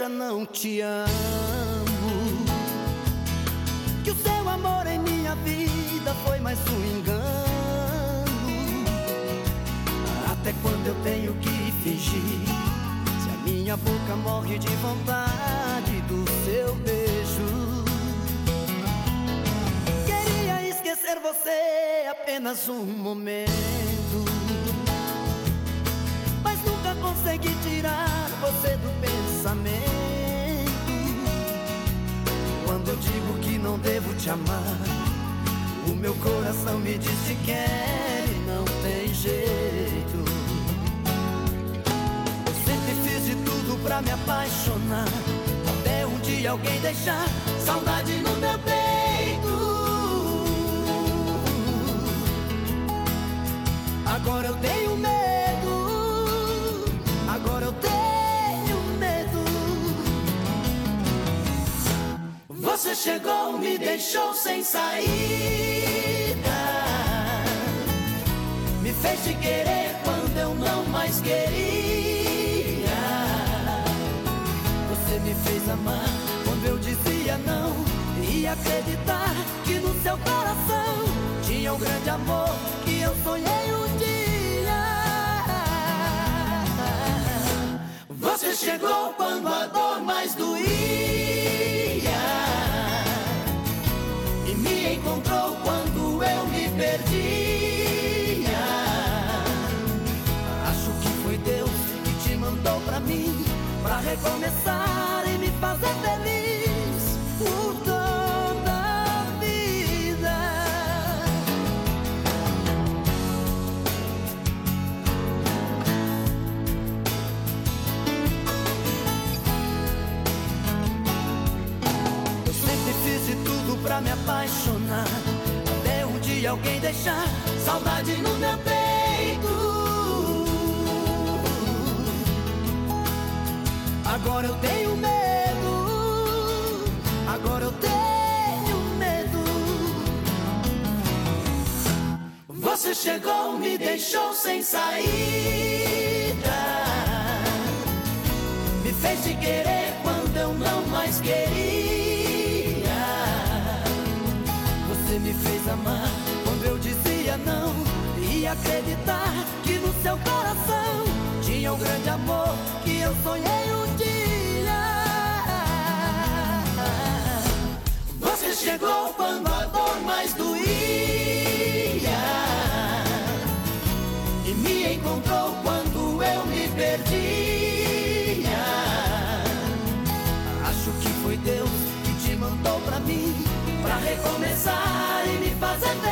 já não te amo, que o seu amor em minha vida foi mais um engano. Até quando eu tenho que fingir, se a minha boca morre de vontade do seu beijo? Queria esquecer você apenas um momento, mas nunca consegui tirar você do pensamento. Quando eu digo que não devo te amar, o meu coração me diz que quer e não tem jeito. Eu sempre fiz de tudo pra me apaixonar, até um dia alguém deixar saudade no meu peito. Agora eu tenho medo, agora eu tenho medo. Você chegou, me deixou sem saída, me fez te querer quando eu não mais queria. Você me fez amar quando eu dizia não, e acreditar que no seu coração tinha um grande amor que eu sonhei um dia. Você chegou quando a dor mais doía e me encontrou quando eu me perdia. Acho que foi Deus que te mandou pra mim, pra recomeçar e me fazer feliz por toda a vida. Eu sempre fiz de tudo pra me apaixonar, até um dia alguém deixar saudade no meu peito. Agora eu tenho medo, agora eu tenho medo. Você chegou, me deixou sem saída, me fez te querer quando eu não mais queria. Você me fez amar quando eu dizia não, e acreditar que no seu coração tinha um grande amor que eu sonhei um dia. Você chegou quando a dor mais doía e me encontrou quando eu me perdia. Acho que foi Deus que te mandou pra mim, pra recomeçar e me fazer feliz.